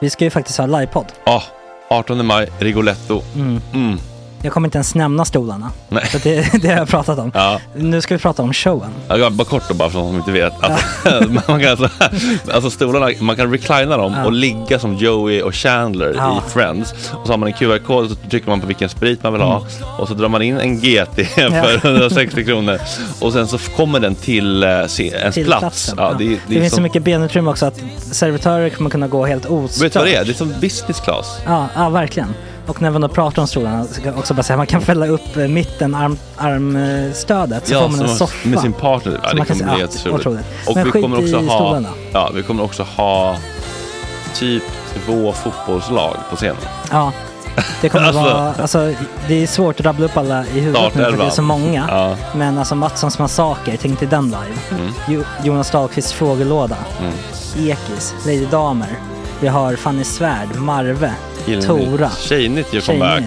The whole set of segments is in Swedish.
Vi ska ju faktiskt ha livepodd. Ja, 18 maj, Rigoletto. Jag kommer inte ens nämna stolarna. Nej. För det har jag pratat om. Ja. Nu ska vi prata om showen. Ja, bara kort då, bara för de som inte vet. Man kan alltså stolarna, man kan reclina dem och ligga som Joey och Chandler i Friends. Och så har man en QR-kod och så trycker man på vilken sprit man vill ha. Och så drar man in en GT för 160 kronor. Och sen så kommer den till ens plats. Ja, det finns så mycket benutrymme också att servitörer kommer kunna gå helt ostört. Vet du vad det är? Det är som business class. Ja, verkligen. Och när man då pratar om stolarna så kan jag också bara säga att man kan fälla upp mitten armstödet så får man en soffa med sin partner. Ja, det kommer bli helt otroligt. Och men vi kommer också stolarna. vi kommer också ha typ 2 fotbollslag på scenen. Ja. Det kommer vara, alltså det är svårt att rabbla upp alla i huvudet nu för det är så många. Ja. Men alltså Mattssons massaker, tänk till den live. Jonas Dahlqvists frågelåda. Ekis, Lady Damer. Vi har Fanny Svärd, Marve, Tora. Tjejnytt gör comeback.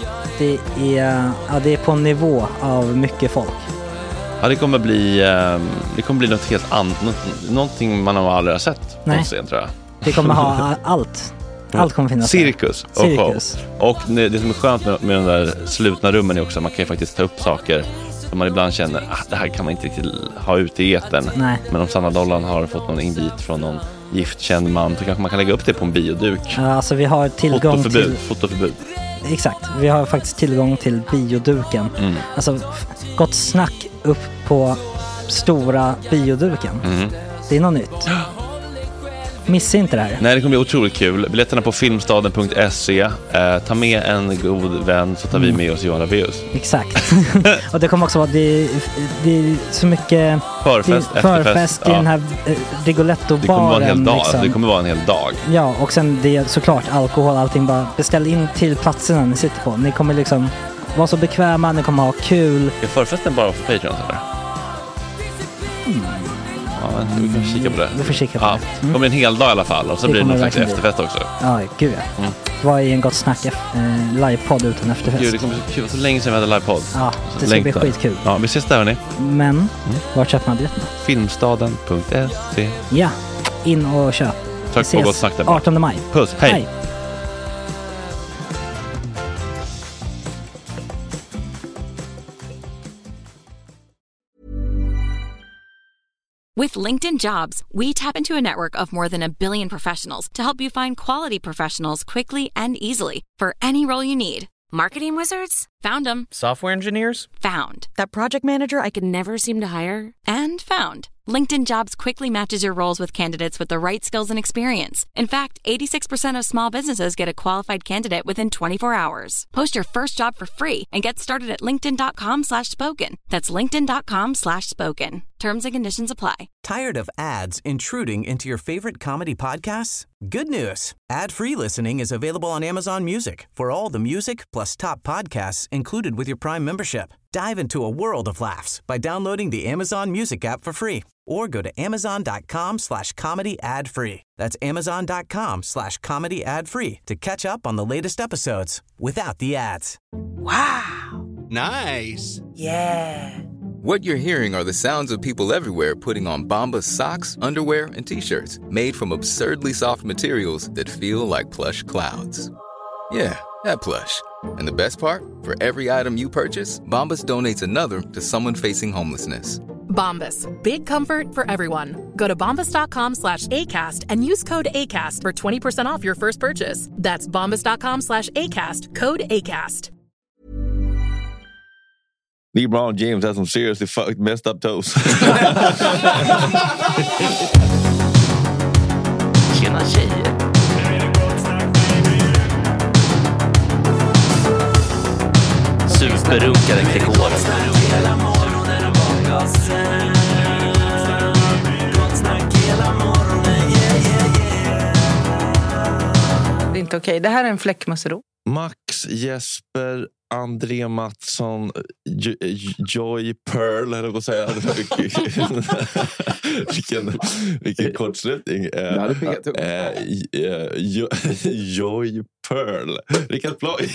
Det är på en nivå av mycket folk. Ja, det kommer bli något helt annat. Någonting man har aldrig sett på scen, tror jag. Vi kommer ha allt. Allt kommer finnas. Cirkus. Och det som är skönt med de där slutna rummen är också att man kan ju faktiskt ta upp saker som man ibland känner det här kan man inte riktigt ha ute i etern. Nej. Men om Sanna Dollan har fått någon invit från någon giftkänd man så kanske man kan lägga upp det på en bioduk. Ja, alltså vi har tillgång till fotoförbud. Exakt, vi har faktiskt tillgång till bioduken. Alltså gott snack upp på stora bioduken. Det är något nytt. Missa inte det här. Nej, det kommer bli otroligt kul. Biljetterna på filmstaden.se. Ta med en god vän så tar vi med oss Johan Rabaeus. Exakt. Och det kommer också vara det är så mycket förfest i den här Rigoletto-baren. Det kommer vara en hel dag. Liksom. Det kommer vara en hel dag. Ja, och sen det är såklart alkohol, allting. Bara beställ in till platserna ni sitter på. Ni kommer liksom vara så bekväma, ni kommer ha kul. Är förfesten bara för Patreon eller? Ja, vi kan kika på det. Vi får kika på det. Det kommer en hel dag i alla fall. Och så blir det någon slags efterfest också. Ja, gud ja. Vad är en gott snack livepodd utan efterfest? Gud, det kommer bli så länge sedan vi hade livepodd. Ja, det ska bli skitkul. Ja, vi ses där hörni. Men, var köper man biljetterna? Filmstaden.se. Ja, in och köp. Tack på gott snack där. 18 maj. Puss, hej. With LinkedIn Jobs, we tap into a network of more than 1 billion professionals to help you find quality professionals quickly and easily for any role you need. Marketing wizards? Found them. Software engineers? Found. That project manager I could never seem to hire? And found. LinkedIn Jobs quickly matches your roles with candidates with the right skills and experience. In fact, 86% of small businesses get a qualified candidate within 24 hours. Post your first job for free and get started at linkedin.com/spoken. That's linkedin.com/spoken. Terms and conditions apply. Tired of ads intruding into your favorite comedy podcasts? Good news. Ad-free listening is available on Amazon Music for all the music plus top podcasts included with your Prime membership. Dive into a world of laughs by downloading the Amazon Music app for free or go to amazon.com/comedy ad-free. That's amazon.com/comedy ad-free to catch up on the latest episodes without the ads. Wow. Nice. Yeah. What you're hearing are the sounds of people everywhere putting on Bombas socks, underwear, and T-shirts made from absurdly soft materials that feel like plush clouds. Yeah, that plush. And the best part? For every item you purchase, Bombas donates another to someone facing homelessness. Bombas. Big comfort for everyone. Go to bombas.com/ACAST and use code ACAST for 20% off your first purchase. That's bombas.com/ACAST. Code ACAST. LeBron James has some seriously messed up toes. Tjena tjejer. Superrunkaren Gregoren. Det är inte okej. Det här är en fläckmussero. Max, Jesper, André Mattsson, Joy Pearl, eller vad säger vilken kortslutning. Joy Pearl. Rickard Ploy.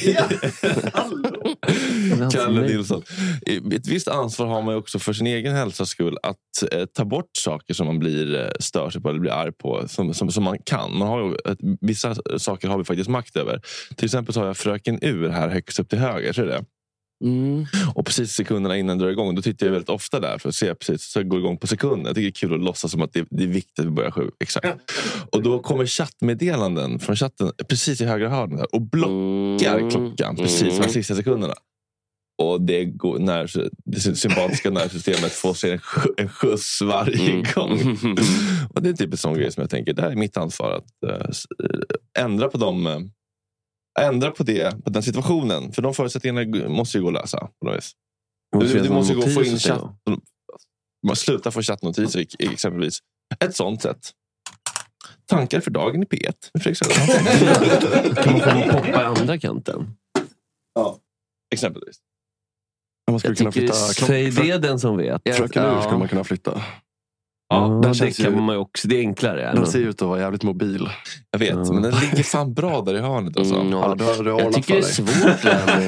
Kalle Nilsson. Ett visst ansvar har man ju också för sin egen hälsas skull att ta bort saker som man blir stör sig på eller blir arg på som man kan. Man har ju vissa saker har vi faktiskt makt över. Till exempel så har jag fröken Ur här högst upp till höger, tror jag det. Och precis sekunderna innan det drar igång, då tittar jag väldigt ofta där för att se precis så jag går igång på sekunden. Jag tycker det är kul att låtsas som att det är viktigt att vi börjar 7. Exakt. Och då kommer chattmeddelanden från chatten precis i högra hörnet där och blockar klockan precis de sista sekunderna. Och det går när det sympatiska nervsystemet får sig en skjuts varje gång. Och det är typ en sån grej som jag tänker, det här är mitt ansvar att ändra på dem. Ändra på den situationen. För de förutsättningarna måste ju gå att lösa på något vis. Du måste ju gå och få in chatt. Man slutar få chattnotiser exempelvis. Ett sånt sätt. Tankar för dagen i P1. Kan man få poppa i andra kanten? Ja, exempelvis. Man skulle kunna flytta säg det den som vet. Fröken Ur skulle man kunna flytta. Ja, det kan man ju också. Det är enklare. Den ser ut att vara jävligt mobil. Jag vet, men den ligger fan bra där i hörnet. Alltså. Jag tycker det är svårt.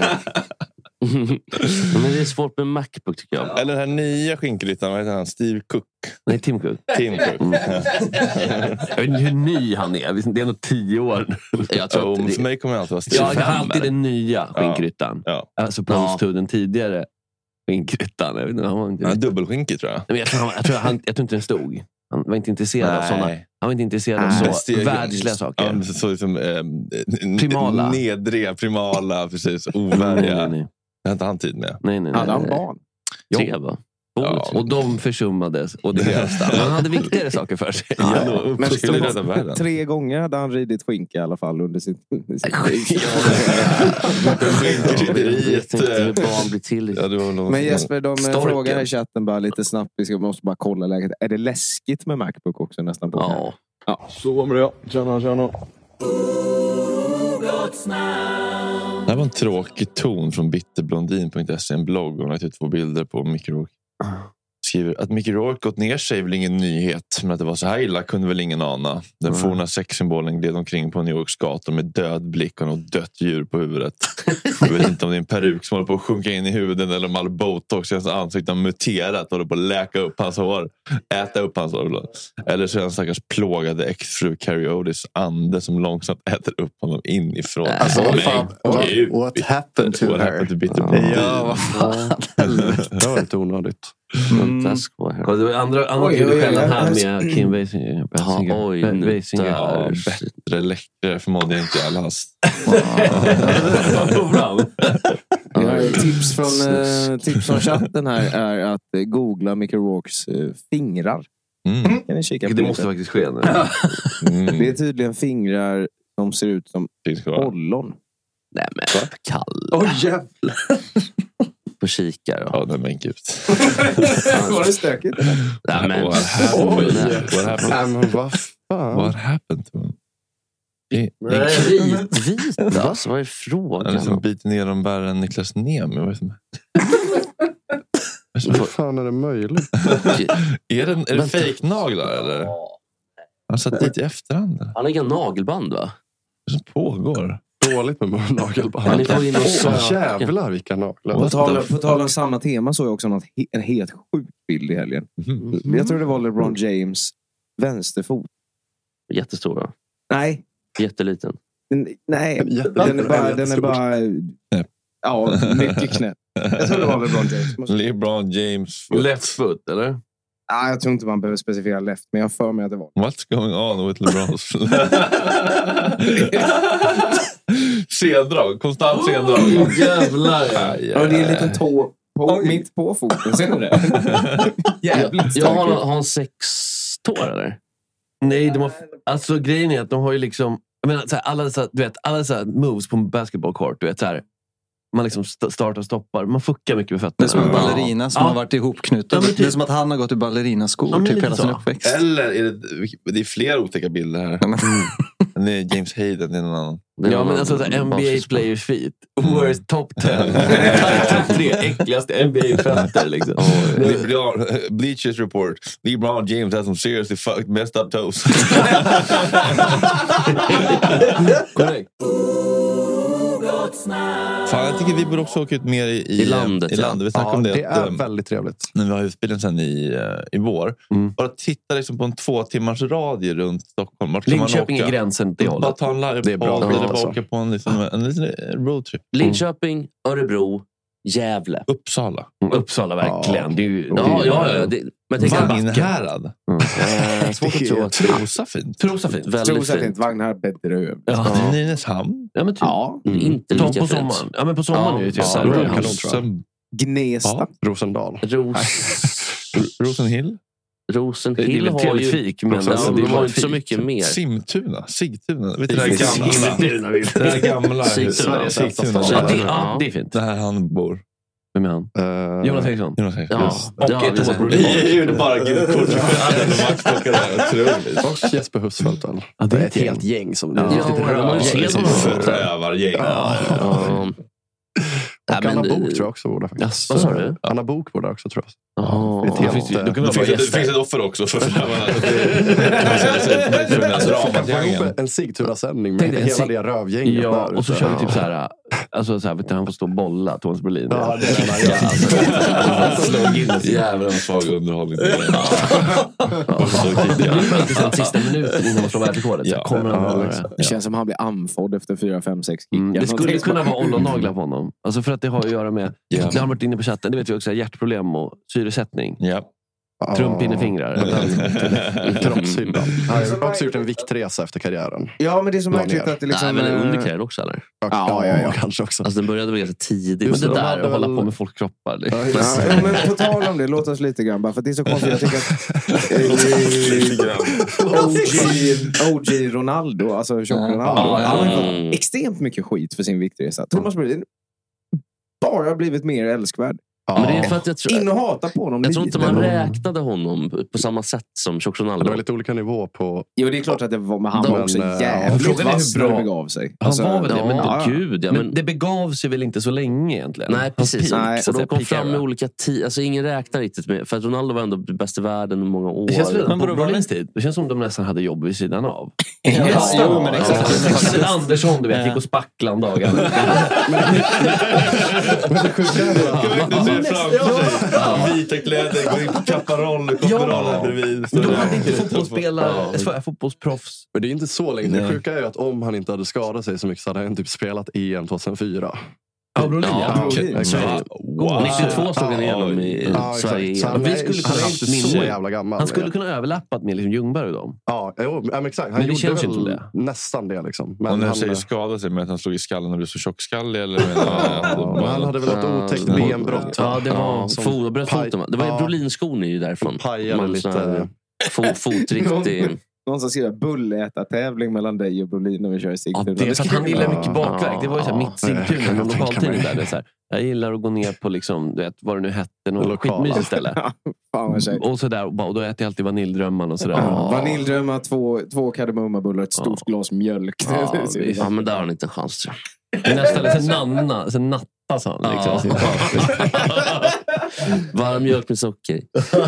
Men det är svårt med Macbook, tycker jag. Eller den här nya skinkryttaren, vad heter han? Steve Cook. Nej, Tim Cook. Jag vet inte hur ny han är. Det är nog 10 år. Jag tror för mig kommer det alltid vara Steve. Ja, det är alltid den nya skinkryttaren. Ja. Alltså på den tidigare skinkryttaren. Dubbelskinkig, tror jag. Men jag tror inte den stod. Han var inte intresserad av sådana. Han var inte intresserad av så världsliga saker. Så liksom primala. Nedriga, primala, precis. Ovärdiga. Nej. Det har inte han tid med. Nej. Hade han barn? 3, va? Ja. Och de försummades. Och det bästa. Men han hade viktigare saker för sig. Men 3 gånger hade han ridit skinka i alla fall under sitt barn blir till. Men Jesper, de frågar i chatten bara lite snabbt. Vi måste bara kolla läget. Är det läskigt med Macbook också nästan på? Ja. Så om det. Tjena. Det här var en tråkig ton från bitterblondin.se, en blogg. Hon har lagt ut 2 bilder på Mickey Rourke. Skriver att Mickey Rourke gått ner sig är väl ingen nyhet, men att det var så här illa kunde väl ingen ana. Den forna sexsymbolen gled omkring på New Yorks gator med död blick och något dött djur på huvudet. Jag vet inte om det är en peruk som håller på att sjunka in i huvuden eller om all botox i hans ansikte har muterat och håller på att läka upp hans hår, äta upp hans hår. Eller så är en stackars plågade exfru Carrie Otis ande som långsamt äter upp honom inifrån. What happened to her? Ja, vad fan. Det var inte onödigt. Andra tillfällen här med Kim Basinger. Bättre, läckre förmådde jag inte i alla hast. Tips från chatten här är att googla Mickey Rourkes fingrar. Kan ni kika på det måste faktiskt ske nu. Det är tydligen fingrar som ser ut som ollon. Nej, men kall. Jävlar. På kikar då. Ja, det är gud. Var det stökigt? Nej, men What happened to him? Vit, alltså, vad är frågan? Han liksom biter ner dem bär en Niklas Nemi. Vad fan är det möjligt? Är det fejknaglar eller? Han satt dit i efterhand. Han har inga nagelband, va? Det som pågår. Dåligt med nagelband. Jävlar vilka naglar. På tal om samma tema så är också en helt sjuk bild i helgen. Jag tror det var LeBron James vänsterfot. Jättestor, va? Nej. Jätteliten. Nej, den är bara ja, mycket knäpp. Jag tror det var LeBron James. LeBron James left foot, eller? Nej, jag tror inte man behöver specificera left, men jag för mig att det var. What's going on with LeBron's? Sendrag, konstant sendrag. Jävlar. Ja, det är en liten tå mitt på foten, ser du det? Jävligt. Jag har en 6 tår, eller? Nej, alltså grejen är att de har ju liksom, jag menar, så här, alla så här moves på en basketballcourt, du vet, så här, man liksom startar och stoppar. Man fuckar mycket med fötterna. Det är som en ballerina som har varit ihopknuten. Det är som att han har gått i ballerinaskor typ hela sin uppväxt. Eller är det är flera otäcka bilder här. Det är James Hayden, det är någon annan. Ja, men alltså NBA player feet. Worst top 10. Top 3 äckligaste NBA-fötter liksom. Bleachers report. LeBron James has some seriously messed up toes. Korrekt. Fan, jag tycker vi borde också åka ut mer i landet. Vi snackade om det. Det är väldigt trevligt. När vi har husbilen sen i vår. Bara titta liksom på en 2 timmars radie runt Stockholm. Linköping är gränsen till hållet. Bara ta en live. Det är bra. Eller bara åka på en liten roadtrip. Linköping, Örebro, Gävle. Uppsala verkligen. Det är ju, Vagnhärad. Svårt att tro. Trosa fint. Väldigt fint. Vagnhärad bedrövligt. Nynäshamn. Ja, men typ. Inte lika på sommaren. Ja, men på sommaren är det ju Gnesta. Rosendal. Rosenhill. Rosenhill har ju fik, men de har inte så mycket mer. Sigtuna. Vet du det gamla Sigtuna. Ja, det är fint. Det här han bor. Vem är han? Jonas Eriksson. Ja. Och Thomas Brolin. Det gjorde bara gud kort. Och Jesper Husfeldt. Det är ett helt gäng som det förövargäng. Och Anna Bok tror jag också borde faktiskt. Vad sa du? Anna Bok borde också tror jag. Det finns ett offer också för förövarna. En Sigtuna-sändning med hela det rövgänget. Ja, och så kör vi typ så här. Alltså så här, vet du, han får stå och bolla Thomas Brolin. Ja, det är slog in jävla svag underhållning. Det blir inte sen sista minuten innan man slår världsrekordet. Det känns som han blir andfådd efter 4, 5, 6 kickar. Det skulle kunna vara ollonnaglar på honom. Alltså för att det har att göra med, det har varit inne på chatten, det vet vi också, hjärtproblem och syresättning. Trumpinefingrar. Kroppshyddan. Han har också gjort en viktresa efter karriären. Ja, men det är så märkligt att det liksom... Nej, men under karriären också, eller? Ja, kanske också. Alltså den började väl ganska tidigt. Men det där att hålla på med folkkroppar. Ja, men på tal om det, låt oss lite grann. Bara för att det är så konstigt. Jag tycker att OG Ronaldo, alltså Tjock Ronaldo, han har fått extremt mycket skit för sin viktresa. Thomas Brolin bara blivit mer älskvärd. Men det är för att jag tror, in och hata på honom. Jag tror inte man räknade honom på samma sätt som Tjock Ronaldo. Det var lite olika nivå på... Jo, det är klart att det var, men han var också jävligt vass när det begav sig. Han var väl det, men det begav sig väl inte så länge egentligen. Nej, precis. Och de kom fram med olika alltså ingen räknar riktigt med. För att Ronaldo var ändå bäst i världen i många år. Det känns men Brolins tid, det känns som de nästan hade jobb vid sidan av. Jo, men exakt. Andersson, du vet, gick och spacklan dagar. Men det sjuka är vita kläder, går in på kapparoll, kopparollen bredvid. Men de hade inte fotbollsproffs. Men det är inte så länge. Det sjuka är ju att om han inte hade skadat sig så mycket så hade han typ spelat EM 2004. Ja, Brolin. Wow. 92 stod han igenom i Sverige. Vi skulle kunna haft så jävla gammal. Han skulle kunna överlappat med liksom Ljungberg och dem. Ja, exakt. Han men det gjorde känns väl ju inte det. Nästan det liksom. Men när han säger skada sig med att han slog i skallen och blev så tjockskallig eller han hade väl ett otäckt benbrott. Ja, det var fotbröstfoten. Det var Brolin-skon är ju därifrån. Pajade lite. Fotriktig. Någon som skriver bulläta-tävling mellan dig och Brolin när vi kör i Sigtuna. Det är så att han gillar mycket bakverk. Det var ju så här mitt Sigtuna, någon lokaltidning där. Det är så här, jag gillar att gå ner på liksom, du vet, vad det nu hette, något skitmysigt ställe. Och så där, och då äter jag alltid vaniljdrömmar och sådär. Vaniljdrömmar, 2 kardemummabullar, ett stort glas mjölk. Ja, men där har han inte en chans, tror jag. Nästa ställe, sen nattas han liksom. Varm mjölk med socker.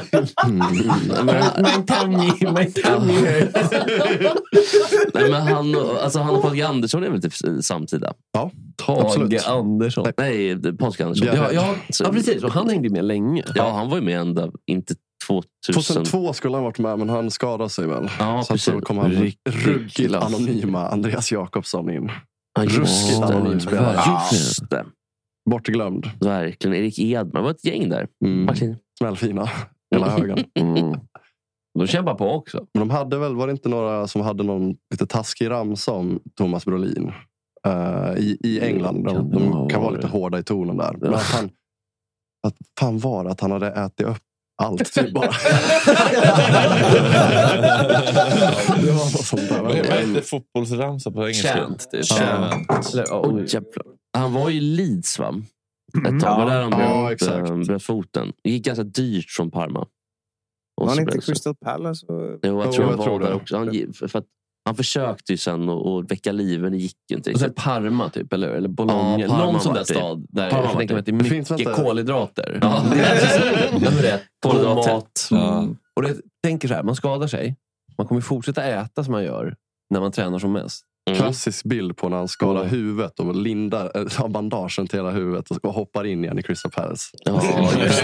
Nej, men han och Patrik Andersson är väl typ samtida. Ja, Tage Andersson. Nej, Patrik Andersson. Ja, precis. Och han hängde med länge. Ja, han var ju med ända, inte 2002 skulle han varit med, men han skadade sig väl. Ja, så precis. Så kom han ruggigt anonyma Andreas Jakobsson in. Ruskigt anonym spelare. Just det. Bortglömd. Verkligen. Erik Edman. Det var ett gäng där. Martin. Smällfina. Hela högen. De kämpar på också. Men de hade väl, var det inte några som hade någon lite taskig ramsa om Thomas Brolin i England? De kan vara lite hårda i tonen där. Men att fan var att han hade ätit upp allt typ bara. Det var något sånt där. Vad är det fotbollsramsa på engelska? Han var ju Leeds, va? Ett tag. Var där han bröt foten. Det gick ganska dyrt från Parma. Var han inte Crystal Palace? Jo, jag tror han var där också. Han försökte ju sen att väcka liv, men det gick ju inte. Och sen Parma typ, eller Bologna. Någon sån där stad. Där jag tänker mig att det är mycket kolhydrater. Ja, det är kolhydrater. Och jag tänker så här, man skadar sig. Man kommer fortsätta äta som man gör när man tränar som mest. Klassisk bild på när han skalar huvudet och lindar bandagen till hela huvudet och hoppar in igen i Crystal Palace. Ja, just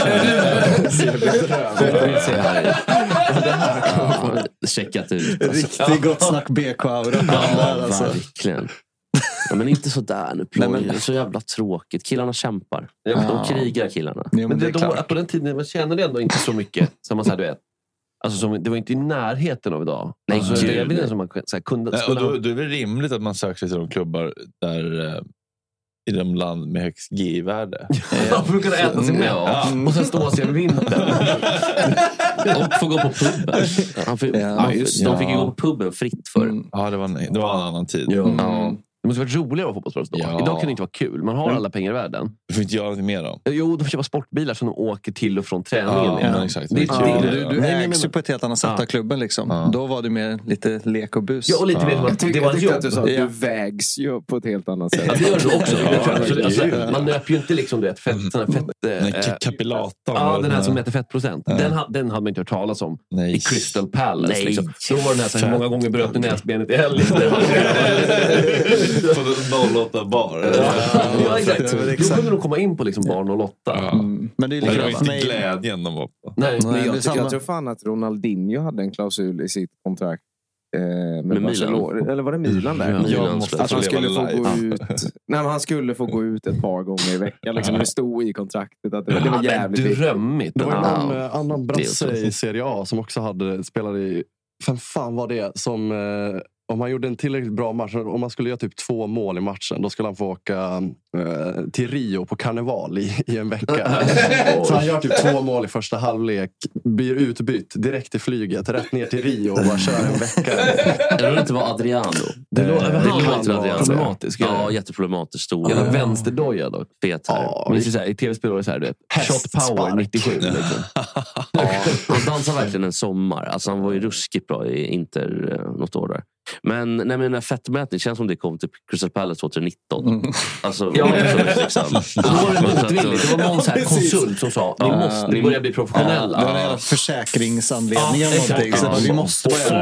det. Checkat ut. Riktigt gott snack BK-aura. Ja, verkligen. Ja, men inte så där nu. Det är så jävla tråkigt. Killarna kämpar. De krigar killarna. Ja, men det då, på den tiden man kände ändå inte så mycket som man säger, du vet. Alltså det var inte i närheten av idag. Nej, alltså, det är som man så här, kunde. Nej, då är det rimligt att man söker sig till de klubbar där i de land med högst G-värde. Ja, för att kunna äta sig med. Och sen stå sig över vintern. Och få gå på puben. De fick ju gå på puben fritt för. Ja, det var en annan tid. Ja. Det måste vara roligare att vara fotbollsproffs då. Ja. Idag kan det inte vara kul. Man har alla pengar i världen. Du får inte göra något mer då. Jo, de får köpa sportbilar som de åker till och från träningen. Ja, exakt. Du ägs ju på ett helt annat sätt av klubben liksom. Då var det mer lite lek och bus. Ja, och lite mer det var jobb. Att du sa att du vägs ju på ett helt annat sätt. Ja, det gör du också. Alltså, man nöper ju inte liksom kapillatorn. Ja, den här som mäter fettprocent. Den hade man inte hört talas om i Crystal Palace. Liksom. Då var den här så här, många gånger bröt du näsbenet i helgen. På 08 bar. Ja, exakt. Då kunde de komma in på liksom bar 08. Men det är liksom inte glädjen de var på. Nej, jag tror fan att Ronaldinho hade en klausul i sitt kontrakt med Barcelona. Eller var det Milan där? Att han skulle få gå ut. Nej, men han skulle få gå ut ett par gånger i veckan. Liksom, det stod i kontraktet att det var jävligt drömmigt. Det var en annan brasse i Serie A som också spelade i... Fan var det som... Om han gjorde en tillräckligt bra match, om man skulle göra typ 2 mål i matchen, då skulle han få åka till Rio på karneval i en vecka. Så han gör typ 2 mål i första halvlek, blir utbytt direkt till flyget, rätt ner till Rio och bara kör en vecka. Eller det inte var Adriano. Det låter problematiskt. Ja, jätteproblematiskt. Stor. Jävla vänsterdoja då. Fet här. Men så här, i tv-spel var det så här, du vet. Shot power 97. Liksom. Han dansar verkligen en sommar. Alltså han var ju ruskigt bra i Inter något år där. Men den här fettmätningen känns som det kom till Crystal Palace 2019. Alltså, ja, liksom. Då var det motvilligt. Det var någon så här konsult som sa ni börjar bli professionella. Det var en försäkringsanledning eller någonting. Så vi måste börja.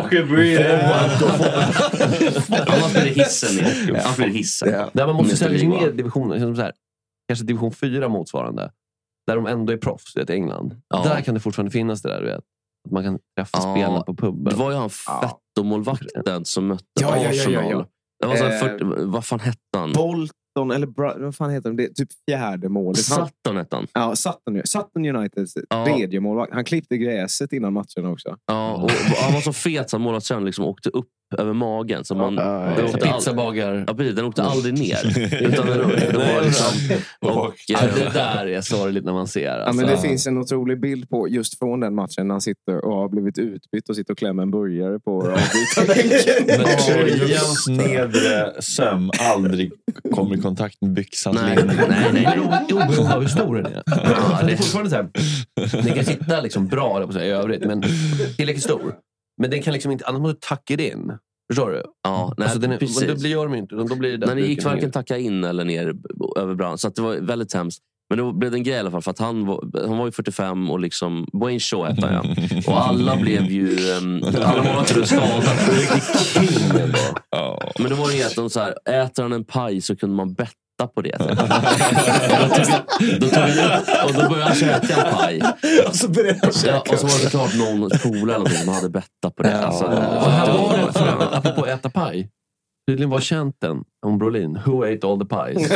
Annars blir det hissen. Där man måste ställa sig ner divisionen. Kanske division 4 motsvarande. Där de ändå är proffs i England. Där kan det fortfarande finnas det där, du vet. Att man kan träffa spelare på puben. Det var ju han Fetto-målvakten som mötte Arsenal. Det var så vad fan hette han? Bolton, eller vad fan heter de? Det är typ 4:e målet. Sutton hette han. Ja, Sutton Uniteds 3:e målvakt. Han klippte gräset innan matchen också. Ja, och han var så fet så målvakten liksom åkte upp över magen. Så man, pizzabagar. Ja, precis, den åkte aldrig ner. Utan det var liksom... det där är sorgligt när man ser. Alltså. Ja, men det finns en otrolig bild på just från den matchen när han sitter och har blivit utbytt och sitter och klämmer en burgare på avbytarbänken. Men Jens nedre söm aldrig kommer i kontakt med byxans linje. Nej. Oberoende av hur stor den är. Det är fortfarande så här. Den kan sitta liksom bra i övrigt, men tillräckligt stor. Men den kan liksom inte, annars måste du tacka in. Förstår du? Ja, nej, alltså det gör de inte. Då blir det gick varken tacka in eller ner över brand. Så att det var väldigt hemskt. Men då blev det en grej i alla fall. För att han var ju 45 och liksom... Wayne Shaw hette han, ja. Och alla blev ju... alla var inte skadade. King ändå. Men det var ju att de så här... Äter han en paj så kunde man betta på det. Då tog vi upp och då började han käka en paj. Och så började han käka. Och så var det klart någon polare eller någonting som hade betta på det. Alltså, och här var det för apropå äta paj. Tydligen var känt den om Brolin. Who ate all the pies?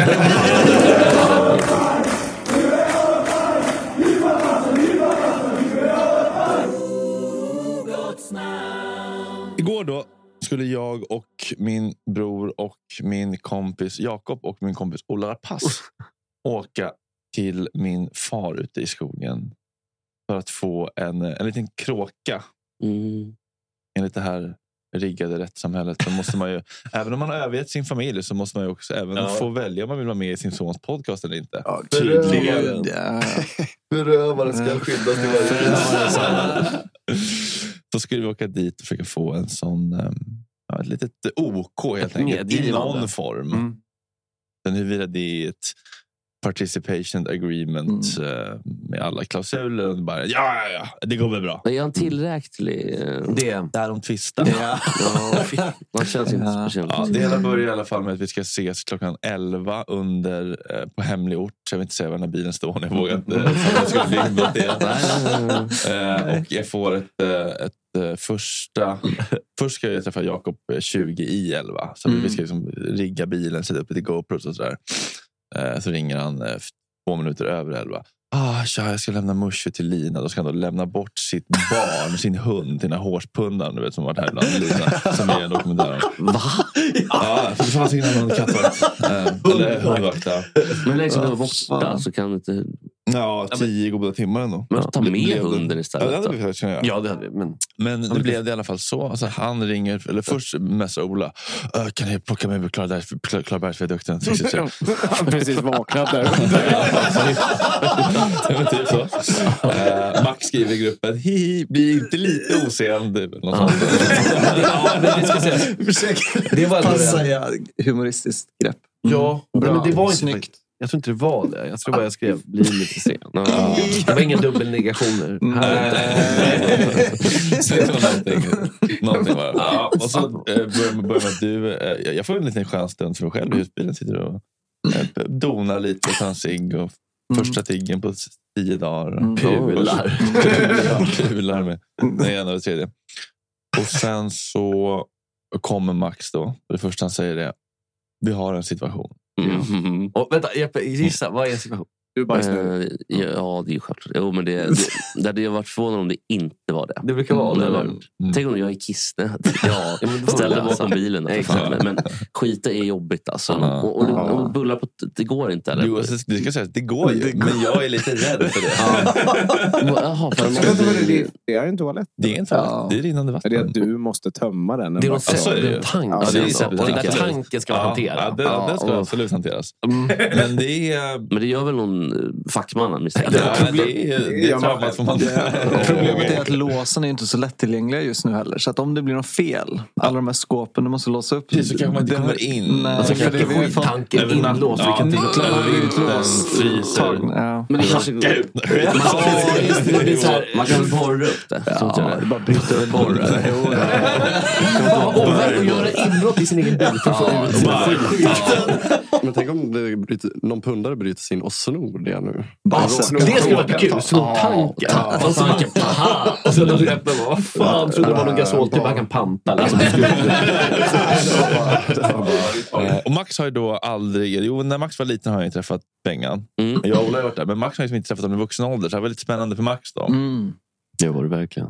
Igår då skulle jag och min bror och min kompis Jakob och min kompis Ola Rapace åka till min far ute i skogen för att få en liten kråka. Enligt det här riggade rättssamhället så måste man ju, även om man har övergett sin familj så måste man ju också även få välja om man vill vara med i sin sons podcast eller inte. Ja, tydligen. Berövare ska skyddas till varje. Så skulle vi åka dit och försöka få en sån ett litet OK helt enkelt i någon form. Sen huruvida det är ett participation agreement med alla klausuler och bara, ja, det går väl bra. Men är han tillräcklig? Det är de tvistar. Man känns inte speciellt. Ja, det hela börjar i alla fall med att vi ska ses klockan 11 på hemlig ort. Jag vill inte säga var den här bilen står. Jag vågar inte. Jag skulle bli inblanderad. Och jag får ett först ska jag träffa Jakob 20 i 11. Så vi ska liksom rigga bilen, sätta upp lite GoPros och sådär. Så ringer han 2 minuter över 11. Jag ska lämna Musche till Lina. Då ska han då lämna bort sitt barn, sin hund till den här hårspundan, du vet, som varit här ibland. Lina, som är en dokumentär. Va? Ja, för det fanns ingen annan kattvakt. Eller hundvakt. Men liksom du var borta så kan du inte... Ja, 10 goda timmar ändå. Men ta med hunden istället. Ja, det hade vi faktiskt kunnat göra. Ja, det hade vi. Men det blev det i alla fall så. Alltså, han ringer, eller först mässar Ola. Kan ni plocka mig med Klarabergsviadukten? Han precis vaknat där. Typ så. Max skriver i gruppen, bli inte lite oseende. Det var ett humoristiskt grepp. Ja, men det var inte snyggt. Jag tror inte det var det. Jag tror bara jag skrev bli lite sen. Det var inga dubbelnegationer. Någonting var det. Ja, och så börjar med att du... Jag får en liten skönstund för mig själv i husbilen. Sitter och donar lite och tar en cigg och första tiggen på 10 dagar. Pular med den ena och tredje. Och sen så kommer Max då. Det första han säger är: vi har en situation. Och vänta, Jeppe, gissa, vad är en situation? Ja, det är ju självklart. Jo, men det hade varit förvånande om det inte var det. Det brukar vara det. Tänk om jag är kissnöd. Ja, ställde bakom bilen. Men skita är jobbigt alltså. Och bullar på, det går inte. Eller? Jo, alltså, det ska säga, det går ju. Men jag är lite rädd för det. Jaha, det är en toalett. Det är en toalett. Det är rinnande vatten. Det är att du måste tömma den. Det är en tank. Tanken ska hanteras. Ja, den ska absolut hanteras. Men det gör väl någon fackman. Problemet är att låsen är inte så lättillgängliga just nu heller. Så att om det blir något fel, alla de här skåpen du måste låsa upp, så kanske man inte kommer in. Alltså för det är tanken inlåst. Vi kan inte klara utlåst. Men det kanske man kan borra upp det. Det bara bryta över borren. Och göra inbrott i sin egen bil. Men tänk om någon pundare bryter sin och snor det nu. Det skulle vara kul. Snor tanken. Och så när du öppnar, vad fan, trodde det var någon gasol till man kan panta. Och Max har ju då aldrig... Jo, när Max var liten har jag ju träffat Bengan. Jag och Ola har varit där. Men Max har ju inte träffat dem i vuxen ålder. Så det var lite spännande för Max då. Det var det verkligen.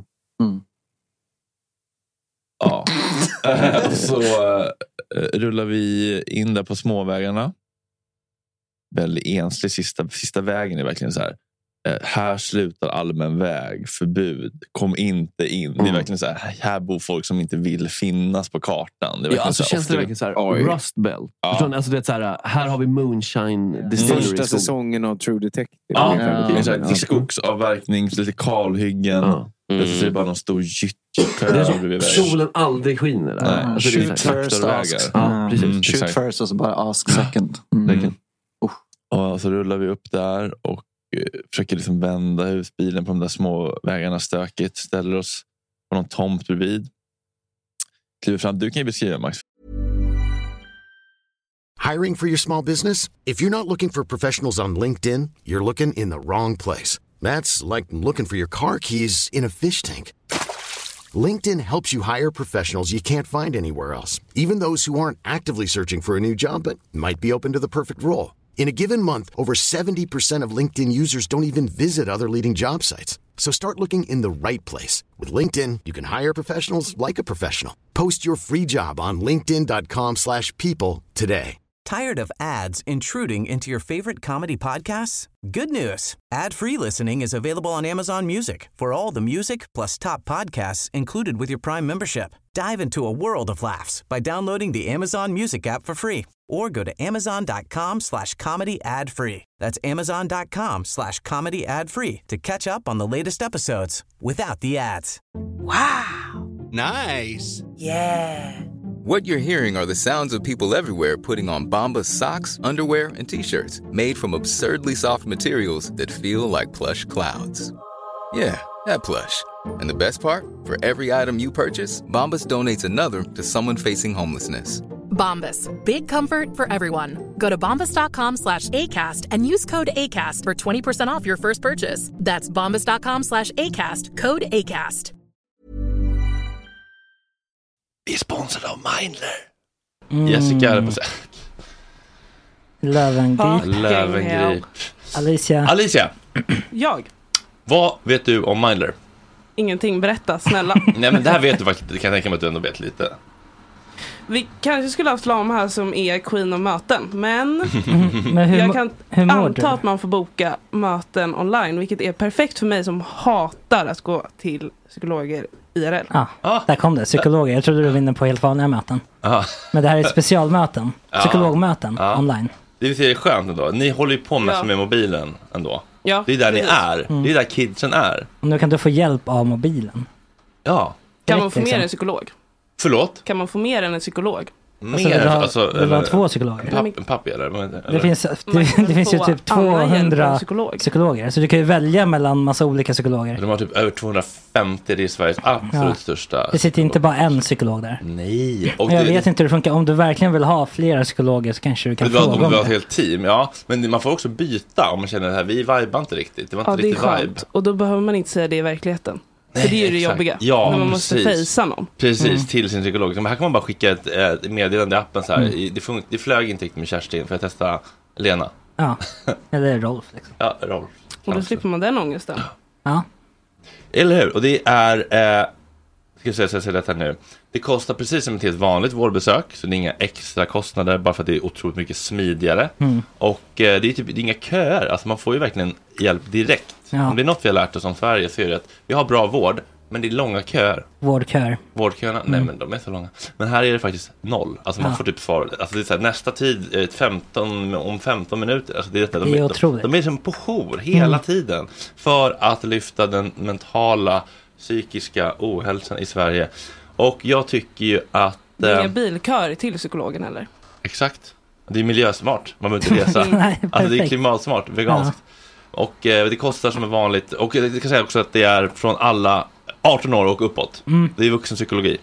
Ja. Så rullar vi in där på småvägarna. Väldigt enslig sista vägen är verkligen så här. Här slutar allmän väg, förbud, kom inte in. Det är verkligen så här bor folk som inte vill finnas på kartan. Det är alltså känns det verkligen så här Rust Belt. Alltså det är så här har vi Moonshine Distillery. Första säsongen av True Detective. Det skogsavverkning, lite kalhyggen. Det är bara någon stor solen aldrig skiner där. Alltså, shoot first, ask. Shoot first och så bara ask second. Och så rullar vi upp där och försöker liksom vända husbilen på de där små vägarna stökigt. Ställer oss på någon tomt bredvid. Kliver fram. Du kan ju beskriva, Max. Hiring for your small business? If you're not looking for professionals on LinkedIn, you're looking in the wrong place. That's like looking for your car keys in a fish tank. LinkedIn helps you hire professionals you can't find anywhere else, even those who aren't actively searching for a new job but might be open to the perfect role. In a given month, over 70% of LinkedIn users don't even visit other leading job sites. So start looking in the right place. With LinkedIn, you can hire professionals like a professional. Post your free job on linkedin.com/people today. Tired of ads intruding into your favorite comedy podcasts? Good news. Ad-free listening is available on Amazon Music for all the music plus top podcasts included with your Prime membership. Dive into a world of laughs by downloading the Amazon Music app for free or go to amazon.com/comedy ad-free. That's amazon.com/comedy ad-free to catch up on the latest episodes without the ads. Wow. Nice. Yeah. What you're hearing are the sounds of people everywhere putting on Bombas socks, underwear, and T-shirts made from absurdly soft materials that feel like plush clouds. Yeah, that plush. And the best part? For every item you purchase, Bombas donates another to someone facing homelessness. Bombas. Big comfort for everyone. Go to bombas.com/ACAST and use code ACAST for 20% off your first purchase. That's bombas.com/ACAST. Code ACAST. Vi är sponsrade av Mindler. Jessica är på Löwengrip. Alicia. Jag. Vad vet du om Mindler? Ingenting, berätta, snälla. Nej, men det här vet du faktiskt. Det kan jag tänka mig att du ändå vet lite. Vi kanske skulle ha haft Lam här som är queen av möten. Men, men jag kan anta du? Att man får boka möten online. Vilket är perfekt för mig som hatar att gå till psykologer IRL. Där kom det, psykologer. Jag trodde du vinner på helt vanliga möten. Men det här är specialmöten. Psykologmöten online. Det är skönt ändå. Ni håller ju på med mobilen ändå. Ja, det är där ni är. Det är där kidsen är. Och nu kan du få hjälp av mobilen. Ja. Kan man få mer än en psykolog? Förlåt? Kan man få mer än en psykolog? Vill du ha 2 psykologer? Pappi eller? Det finns ju typ 200 psykologer. Så du kan ju välja mellan massa olika psykologer. De har typ över 250. Det är Sveriges absolut största. Det sitter inte bara en psykolog där. Nej. Och jag vet inte hur det funkar. Om du verkligen vill ha flera psykologer så kanske du kan fråga om det. Om du har ett helt team, ja. Men man får också byta om man känner det här. Vi vibar inte riktigt. Det var inte riktigt vibe. Och då behöver man inte säga det i verkligheten. Nej, för det är ju det jobbiga. Ja, när man måste fejsa någon. Precis, till sin psykolog. Men här kan man bara skicka ett meddelande i appen så här. Det flög inte riktigt med Kerstin för att testa Lena. Ja, eller Rolf liksom. Ja, Rolf. Och då slipper man den ångesten. Ja. Eller hur? Och det är ska jag säga detta nu. Det kostar precis som ett helt vanligt vårdbesök. Så det är inga extra kostnader bara för att det är otroligt mycket smidigare. Och det är det är inga köer. Alltså man får ju verkligen hjälp direkt. Om det är något vi har lärt oss om Sverige så är det att vi har bra vård, men det är långa köer. Vårdköerna, nej men de är så långa. Men här är det faktiskt 0. Alltså man får typ svar. Alltså det är så här, nästa tid 15 minuter. Alltså det är otroligt. De är som på jour hela tiden för att lyfta den mentala psykiska ohälsan i Sverige. Och jag tycker ju att det är inga bilkör till psykologen eller? Exakt. Det är miljösmart. Man behöver inte resa. Alltså det är klimatsmart, veganskt. Och det kostar som är vanligt. Och jag kan säga också att det är från alla 18 år och uppåt. Det är vuxenpsykologi.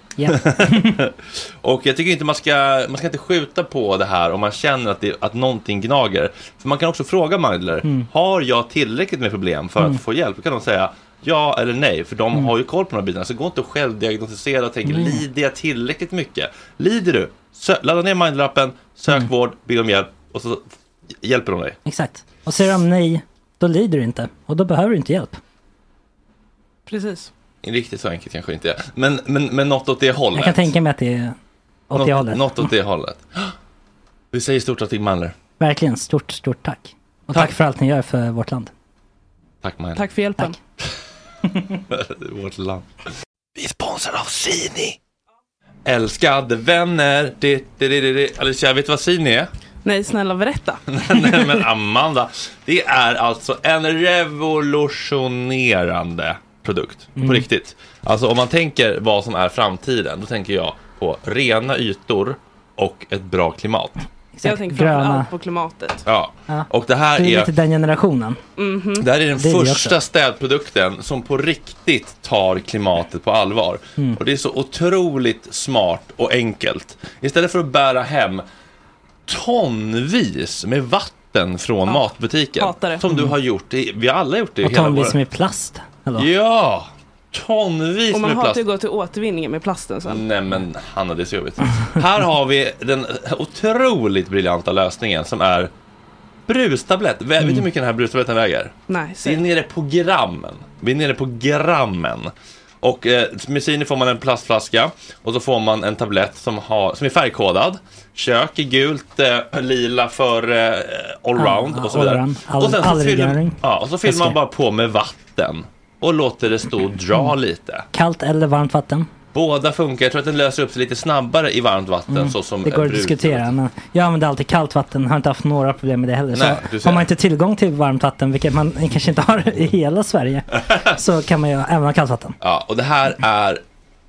Och jag tycker inte man ska inte skjuta på det här om man känner att någonting gnager. För man kan också fråga Mindler, har jag tillräckligt med problem för att få hjälp? Då kan de säga ja eller nej, för de har ju koll på de här bitarna. Så gå inte och självdiagnostisera och tänka, lider jag tillräckligt mycket? Lider du? Ladda ner Mindler-appen, sök vård, be om hjälp och så hjälper de dig. Exakt. Och säger de nej, då lider du inte. Och då behöver du inte hjälp. Precis. Riktigt så enkelt kanske inte är. Men något åt det hållet. Jag kan tänka mig att det är åt det hållet. Något åt det hållet. Vi säger stort tack till Mindler. Verkligen, stort tack. Och tack för allt ni gör för vårt land. Tack Mindler. Tack för hjälpen. Vårt land. Vi är sponsrade av Sini. Älskade vänner. Alicia, vet du vad Sini är? Nej, snälla berätta. Nej, men Amanda, det är alltså en revolutionerande produkt. På riktigt. Alltså om man tänker vad som är framtiden, då tänker jag på rena ytor och ett bra klimat. Jag tänker framförallt på klimatet. Ja. Och det här är lite den generationen. Det här är den första städprodukten som på riktigt tar klimatet på allvar. Och det är så otroligt smart och enkelt. Istället för att bära hem tonvis med vatten från matbutiken. Som du har gjort. Vi har alla gjort det. Och tonvis med plast. Eller? Ja, tonvis och man med har plast. till att gå till återvinningen med plasten sen. Nej men Hanna, det är så jobbigt. Här har vi den otroligt briljanta lösningen som är brustablett. Vet du hur mycket den här brustabletten väger? Nej, vi är nere på grammen. Och med Sini får man en plastflaska och så får man en tablett som är färgkodad. Kök är gult, lila för allround och så vidare. Och sen så fyller man bara på med vatten och låter det stå och dra lite. Kallt eller varmt vatten? Båda funkar. Jag tror att den löser upp sig lite snabbare i varmt vatten. Så som det går att diskutera. Men jag använder alltid kallt vatten. Har inte haft några problem med det heller. Nej, så har man inte tillgång till varmt vatten, vilket man kanske inte har i hela Sverige, så kan man ju även ha kallt vatten. Ja, och det här är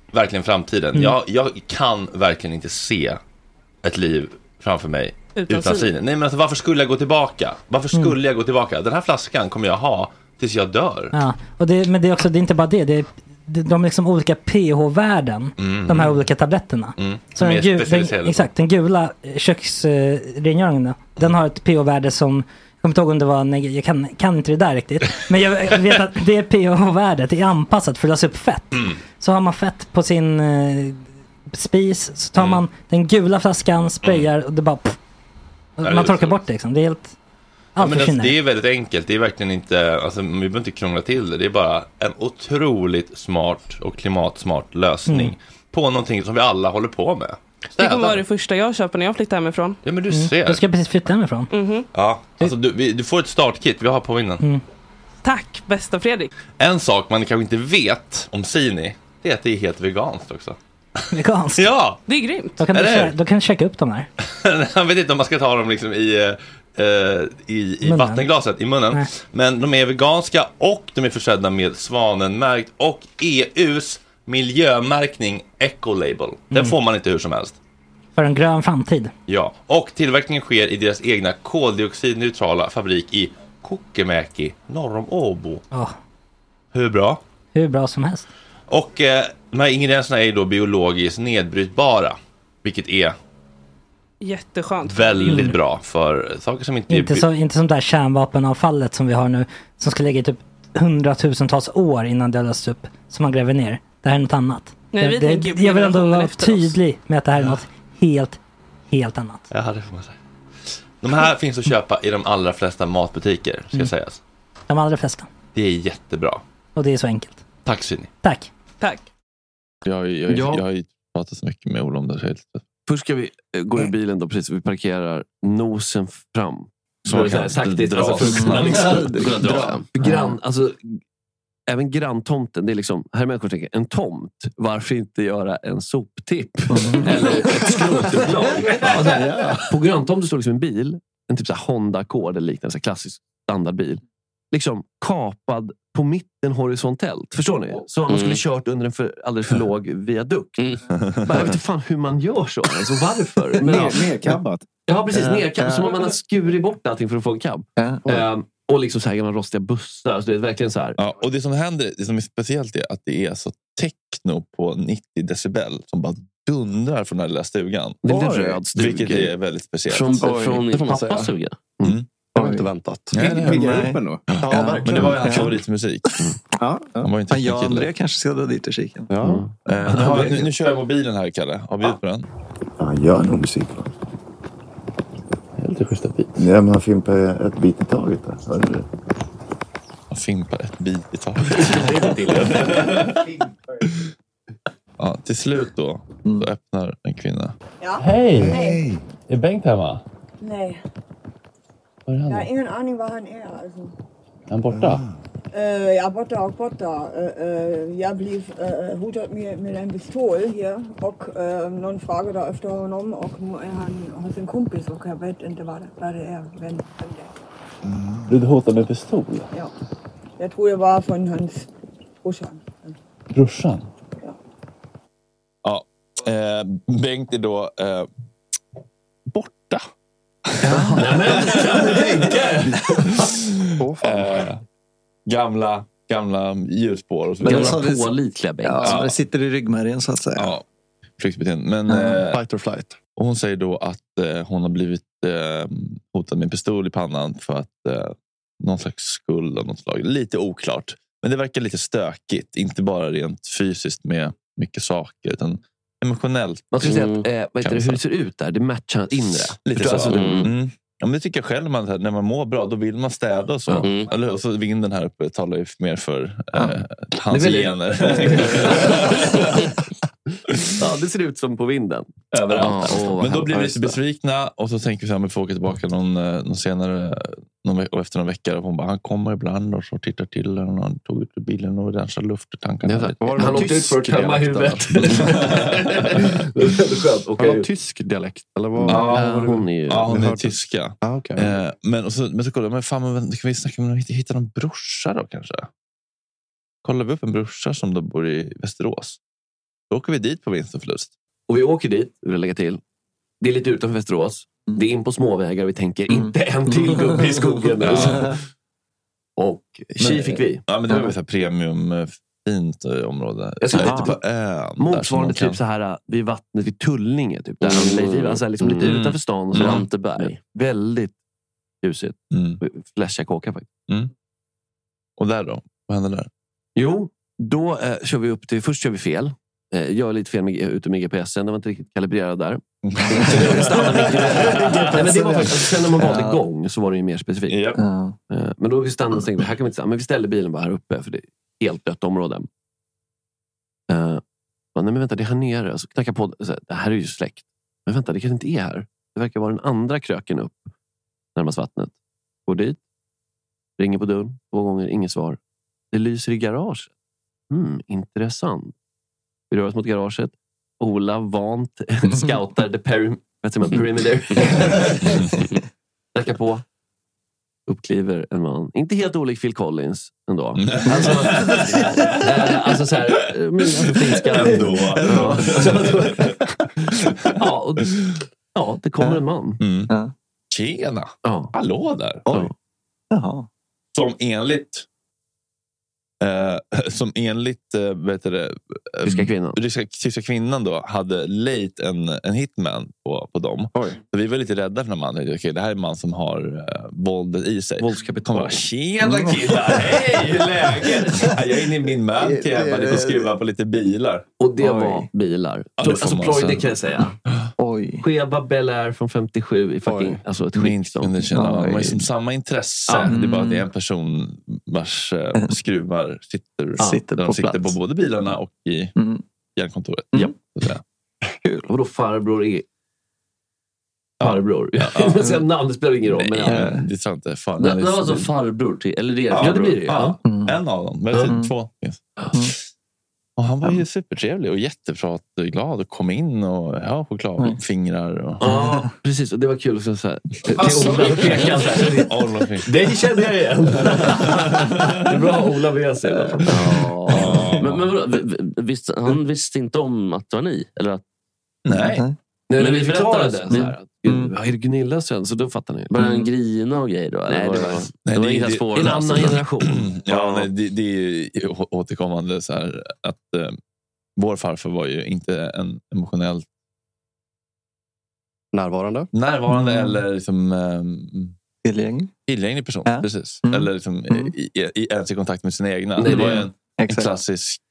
verkligen framtiden. Jag kan verkligen inte se ett liv framför mig utan Sini. Nej, men alltså, varför skulle jag gå tillbaka? Den här flaskan kommer jag ha tills jag dör. Ja, men det är också, det är inte bara det. De liksom olika pH-värden, de här olika tabletterna. Så den gula köksrengöringen, den har ett pH-värde som, jag kommer inte ihåg om det var, jag kan inte det där riktigt, men jag vet att det pH-värdet är anpassat för att lösa upp fett. Så har man fett på sin spis, så tar man den gula flaskan, sprayar och det bara man torkar bort det liksom. Det är helt det är väldigt enkelt. Det är verkligen inte, alltså, vi behöver inte krångla till det. Det är bara en otroligt smart och klimatsmart lösning på någonting som vi alla håller på med. Det kommer vara det första jag köper när jag flyttar hemifrån. Ja, men du ser. Du ska precis flytta hemifrån. Ja, alltså du får ett startkit. Vi har på vinden. Tack, bästa Fredrik. En sak man kanske inte vet om Sini, det är att det är helt veganskt också. Veganskt? Ja! Det är grymt. Då kan du checka upp dem här. Jag vet inte om man ska ta dem liksom i vattenglaset i munnen. Nej. Men de är veganska och de är försedda med Svanenmärkt och EUs miljömärkning Ecolabel. Den får man inte hur som helst. För en grön framtid. Ja, och tillverkningen sker i deras egna koldioxidneutrala fabrik i Kokemäki, norr om Åbo. Hur bra? Hur bra som helst. Och de här ingredienserna är ju då biologiskt nedbrytbara, vilket är jätteskönt. Väldigt bra för saker som inte inte som där kärnvapenavfallet som vi har nu, som ska ligga i typ 100,000-tals år innan det lösts upp, som man gräver ner. Det här är något annat. Nej, jag vill ändå vara tydlig med att det här är något helt annat. Ja, det får man säga. De här finns att köpa i de allra flesta matbutiker, ska sägas. De allra flesta. Det är jättebra. Och det är så enkelt. Tack, Sini. Tack. Jag har ju pratat så mycket med Ola om det. Först ska vi gå i bilen då, precis. Vi parkerar nosen fram. Så saktigt. Alltså, även granntomten, det är liksom, här människor tänker, en tomt, varför inte göra en soptipp? Eller ett skrotupplag? På granntomten står liksom en bil, en typ så här Honda Accord eller liknande, så här klassisk standardbil. Liksom kapad på mitten horisontellt. Förstår ni? Så man skulle kört under en alldeles för låg viadukt. Jag vet inte fan hur man gör så. Alltså varför? Nerkabbat. Ja, precis. Nerkabbat. Som om man har skurit bort allting för att få en cab. Och liksom så här gamla rostiga bussar. Alltså det är verkligen så här. Ja, och det som händer, det som är speciellt är att det är så techno på 90 decibel som bara dundrar från den här lilla stugan. Det är lite röd stuga. Vilket är väldigt speciellt. Från pappas stuga. Jag har inte väntat. Pigga upp ändå. Ja, men det var ju hans favoritmusik. Ja. Han var inte jag André kanske ska dra dit och kika. Ja. Nu kör jag mobilen här, Kalle. Har vi ut på den? Ja, gör nog musik. Lite schyssta bit. Ja, men han fimpar ett bit i taget. Han fimpar ett bit i taget. Ja, till slut då öppnar en kvinna. Ja. Hej! Är Bengt hemma? Nej. Var är han? Jag har ingen aning var han är. Alltså. Är han borta? Ja, borta. Jag blev hotad med en pistol här och någon frågade efter honom och nu är han hos en kompis och jag vet inte vad det är. Vem det är. Blev du hotad med pistol? Ja. Jag tror jag var från hans brorsan. Brorsan? Ja. Bengt är då borta. Gamla ljusspår och så vidare. Gamla pålitliga Bengt. Ja, det sitter i ryggmärgen så att säga. Ja, flyktbeteende. Men fight or flight. Och hon säger då att hon har blivit hotad med en pistol i pannan för att någon slags skuld av något slag. Lite oklart. Men det verkar lite stökigt. Inte bara rent fysiskt med mycket saker utan emotionellt. Man ska säga att hur det ser ut där, det matchar hans inre. Lite så. Alltså, ja, men det tycker jag själv, när man mår bra då vill man städa och så. Eller, och så vinden här uppe talar ju mer för hans gener. Ja, det ser ut som på vinden. Överallt. Men då blir vi lite besvikna och så tänker vi så här, vi får åka tillbaka någon senare efter någon vecka och hon bara, han kommer ibland och så tittar till och han tog ut bilen och rensade lufttankarna. Han åkte ut för att tömma huvudet. Var det tysk dialekt? Eller vad? Hon är tyska. Okay. Men så kollar jag, kan vi snacka om att hitta någon brorsa då kanske? Kollar vi upp en brorsa som då bor i Västerås? Då åker vi dit på vinst och förlust. Och vi åker dit, vill jag lägga till. Det är lite utanför Västerås. Det är in på småvägar. Vi tänker inte en till gubbe i skogen. Och tji fick vi. Ja, men det var ett premium fint område. Jag ska lite på ön. Motsvarande typ så här vid vattnet vid Tullinge. Typ, där alltså liksom lite utanför stan. Lanteberg. Väldigt ljusigt. Flashiga kåkar faktiskt. Och där då? Vad händer där? Jo, då kör vi upp till... Först kör vi fel. Jag är lite fel ute med GPSen. Den var inte riktigt kalibrerad där. Nej, men det var faktiskt, sen när man valde igång så var det ju mer specifikt. Men då vi stannade och tänkte, här kan vi inte stanna. Men vi ställde bilen bara här uppe för det är helt dött område. Nej men vänta, det är här nere. Så knackar på, så det här är ju släkt. Men vänta, det kanske inte är här. Det verkar vara den andra kröken upp närmast vattnet. Går dit. Ringer på dörren 2 gånger, inget svar. Det lyser i garaget. Intressant. Vi rör oss mot garaget. Ola vant scoutar the perimeter. Räcker på. Uppkliver en man. Inte helt olik Phil Collins ändå. Alltså så här. Finska ändå. Ja, det kommer en man. Tjena. Hallå där. Jaha. Som enligt tyska kvinnan då hade lejt en hitman på dem. Så vi var lite rädda för den mannen. Okej, det här är en man som har våldet i sig. Våldskapital. Tjena killar, hej, hur är läget? Jag är inne i min man till jag skruva på lite bilar. Och det var bilar. Alltså Ploy, det kan jag säga. Cheva Bel Air från 57 i fucking... Alltså ett skit som... De har som samma intresse. Det är bara att det är en person vars skruvar sitter på både bilarna och i järnkontoret. Kul. Och då farbror är... Farbror. Sen namnet spelar ingen roll. Men det tror jag inte. Det var alltså farbror till... Eller det ja, det blir det ju. En av dem. Men 2 finns. Och han var ju supertrevlig och jätteglad och kom in och chokladfingrar. Ja, precis. Och det var kul att säga det kände jag igen. Det är bra Ola med sig. Men han visste inte om att det var ni? Eller att... Nej. Men vi förklarade det. Är det Gunillas sen? Så då fattar ni. Började han grina och grejer då? Nej, det var inga spår. En annan generation. Det är återkommande så här att vår farfar var ju inte en emotionellt närvarande eller liksom tillgänglig person. Precis. Eller liksom ens i kontakt med sina egna. Det var ju en klassisk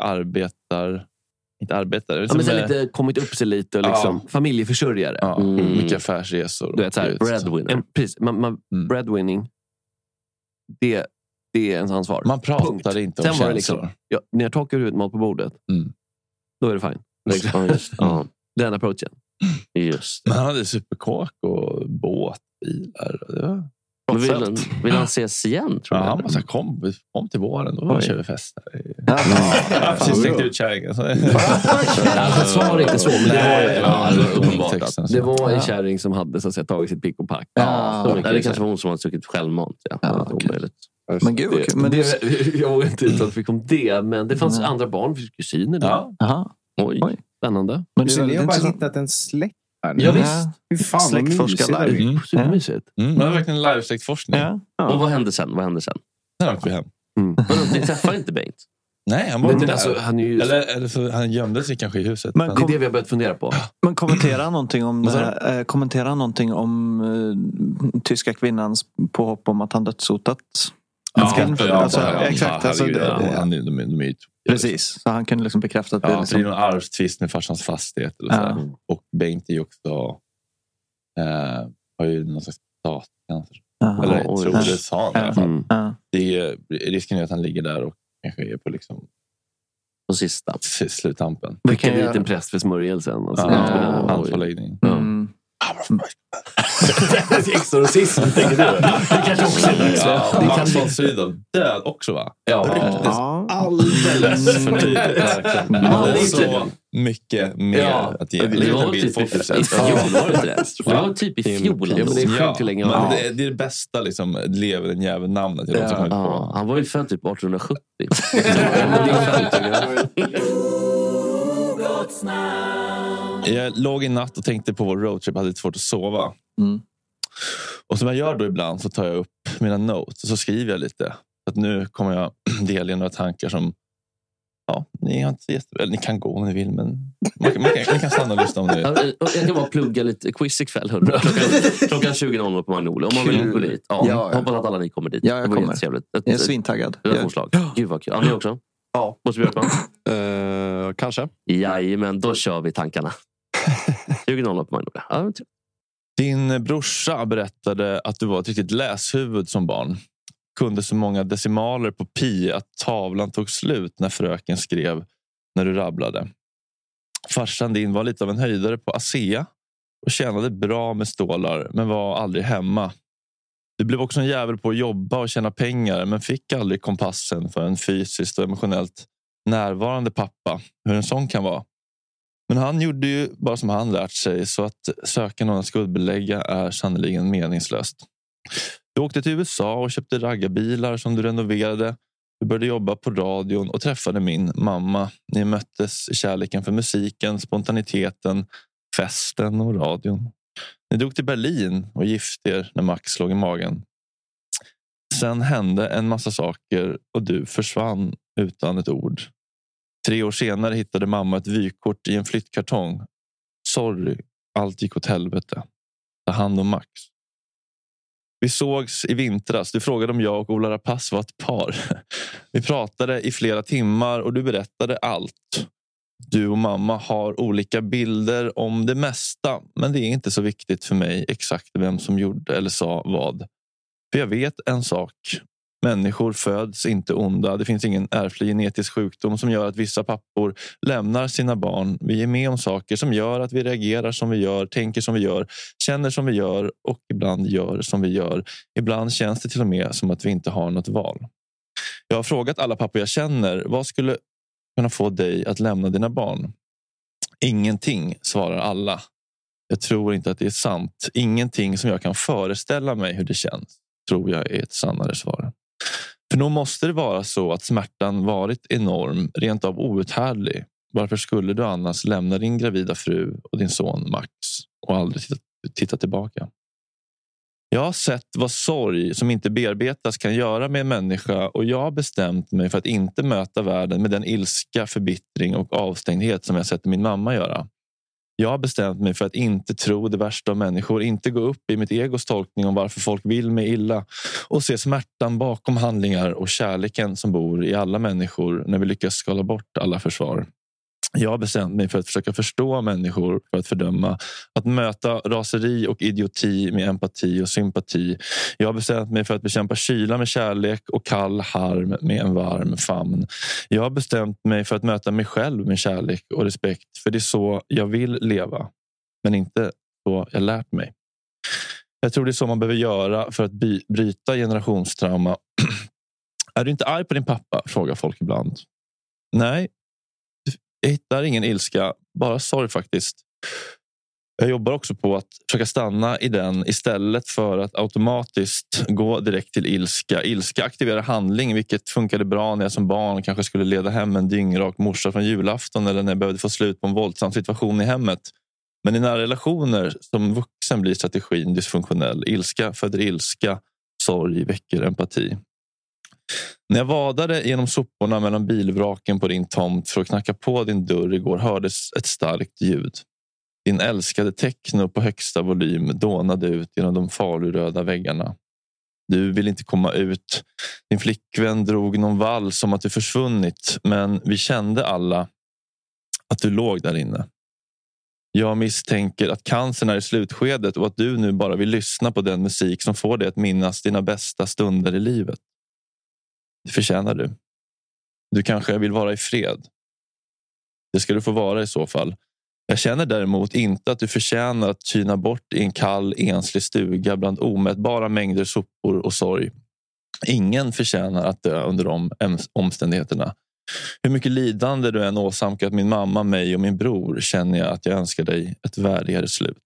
inte arbetare. Liksom men sen lite kommit upp sig lite och liksom familjeförsörjare. Mycket affärsresor. Du vet så här, breadwinner. Precis, breadwinning. Det är ens ansvar. Man pratar inte om känslor. Liksom, när jag torkar ut mat på bordet, då är det fine. Den approachen. Just. Men han hade superkåk och båtbilar. Men vill han ses igen, tror jag? Han bara kom till våren. Då kör vi fest. Precis tänkte ut kärringen. Jag svarar inte så, men det var en kärring som hade så att säga tagit sitt pick och pack. Det kanske var hon som hade stuckit självmant. Men gud, jag vågar inte utan att vi kom det. Men det fanns andra barn, vi fick kusiner där. Oj, spännande. Men ni har bara hittat en släkt. Ja visst. Hur fan släktforska live. Supermysigt. Det var verkligen live-släktforskning. Och vad hände sen? Sen åkte vi hem. Men ni träffade inte Bengt? Nej, han var inte där. Alltså, eller så han gömde sig kanske i huset. Men det är det vi har börjat fundera på. Men kommentera någonting om tyska kvinnans påhopp om att han dödshotats. Exakt. Precis, så han kunde liksom bekräfta att det är någon arvstvist med farsans fastighet eller så. Och Bengt är ju också har ju någon slags statscancer. Eller jag tror det sa han i alla fall. Risken är att han ligger där och kanske är på liksom på sista sluttampen. Det kan ju en präst för smörjelsen. Handförläggning. Exorcism, tänker du? Det kanske också är Max von Sydow död också, va? Alldeles för tidigt. Så mycket mer att ge. Det var typ i fjol. Det var typ i fjol. Det är länge. Men det är det bästa, liksom, lever den jäveln namnet. Han var ju född typ 1870. Jag låg i natt och tänkte på vår roadtrip. Hade lite svårt att sova. Och som jag gör då ibland så tar jag upp mina notes. Och så skriver jag lite. Att nu kommer jag delge några tankar som... Ja, ni kan gå om ni vill, men ni kan stanna och lyssna om ni vill. Jag kan bara plugga lite quiz ikväll, hörru. Klockan 20.00 på Magnolia. Om man vill gå dit. Ja, hoppas att alla ni kommer dit. Ja, jag kommer. Jag är svintaggad. Gud vad kul. Ni också? Ja. Måste vi göra kanske. Men då kör vi tankarna. 20.00 på Magnolia. Ja, din brorsa berättade att du var ett riktigt läshuvud som barn. Kunde så många decimaler på pi att tavlan tog slut när fröken skrev när du rabblade. Farsan din var lite av en höjdare på ASEA och tjänade bra med stålar men var aldrig hemma. Du blev också en jävel på att jobba och tjäna pengar men fick aldrig kompassen för en fysiskt och emotionellt närvarande pappa. Hur en sån kan vara. Men han gjorde ju bara som han lärt sig, så att söka någon att skuldbelägga är sannoliken meningslöst. Du åkte till USA och köpte raggarbilar som du renoverade. Du började jobba på radion och träffade min mamma. Ni möttes i kärleken för musiken, spontaniteten, festen och radion. Ni drog till Berlin och gifte er när Max låg i magen. Sen hände en massa saker och du försvann utan ett ord. 3 år senare hittade mamma ett vykort i en flyttkartong. Sorry, allt gick åt helvete. Ta hand om Max. Vi sågs i vintras. Du frågade om jag och Ola Rapace var ett par. Vi pratade i flera timmar och du berättade allt. Du och mamma har olika bilder om det mesta, men det är inte så viktigt för mig exakt vem som gjorde eller sa vad. För jag vet en sak. Människor föds inte onda. Det finns ingen ärftlig genetisk sjukdom som gör att vissa pappor lämnar sina barn. Vi är med om saker som gör att vi reagerar som vi gör, tänker som vi gör, känner som vi gör och ibland gör som vi gör. Ibland känns det till och med som att vi inte har något val. Jag har frågat alla pappor jag känner, vad skulle kunna få dig att lämna dina barn? Ingenting, svarar alla. Jag tror inte att det är sant. Ingenting som jag kan föreställa mig hur det känns, tror jag är ett sannare svar. För nog måste det vara så att smärtan varit enorm, rent av outhärdlig. Varför skulle du annars lämna din gravida fru och din son Max och aldrig titta tillbaka? Jag har sett vad sorg som inte bearbetas kan göra med en människa, och jag har bestämt mig för att inte möta världen med den ilska, förbittring och avstängdhet som jag sett min mamma göra. Jag har bestämt mig för att inte tro det värsta av människor, inte gå upp i mitt egos tolkning om varför folk vill mig illa och se smärtan bakom handlingar och kärleken som bor i alla människor när vi lyckas skala bort alla försvar. Jag har bestämt mig för att försöka förstå människor, för att fördöma, att möta raseri och idioti med empati och sympati. Jag har bestämt mig för att bekämpa kyla med kärlek och kall harm med en varm famn. Jag har bestämt mig för att möta mig själv med kärlek och respekt, för det är så jag vill leva, men inte så jag lärt mig. Jag tror det är så man behöver göra för att bryta generationstrauma. Är du inte arg på din pappa? Frågar folk ibland. Nej. Jag hittar ingen ilska, bara sorg faktiskt. Jag jobbar också på att försöka stanna i den istället för att automatiskt gå direkt till ilska. Ilska aktiverar handling, vilket funkade bra när jag som barn kanske skulle leda hem en dyngrak morsa från julafton eller när jag behövde få slut på en våldsam situation i hemmet. Men i nära relationer som vuxen blir strategin dysfunktionell. Ilska föder ilska, sorg väcker empati. När jag vadade genom soporna mellan bilvraken på din tomt för att knacka på din dörr igår hördes ett starkt ljud. Din älskade techno på högsta volym dånade ut genom de faluröda väggarna. Du vill inte komma ut. Din flickvän drog någon vals som att du försvunnit, men vi kände alla att du låg där inne. Jag misstänker att cancern är i slutskedet och att du nu bara vill lyssna på den musik som får dig att minnas dina bästa stunder i livet. Det förtjänar du. Du kanske vill vara i fred. Det ska du få vara i så fall. Jag känner däremot inte att du förtjänar att tyna bort i en kall, enslig stuga bland omätbara mängder sopor och sorg. Ingen förtjänar att dö under de omständigheterna. Hur mycket lidande du än åsamkat min mamma, mig och min bror känner jag att jag önskar dig ett värdigare slut.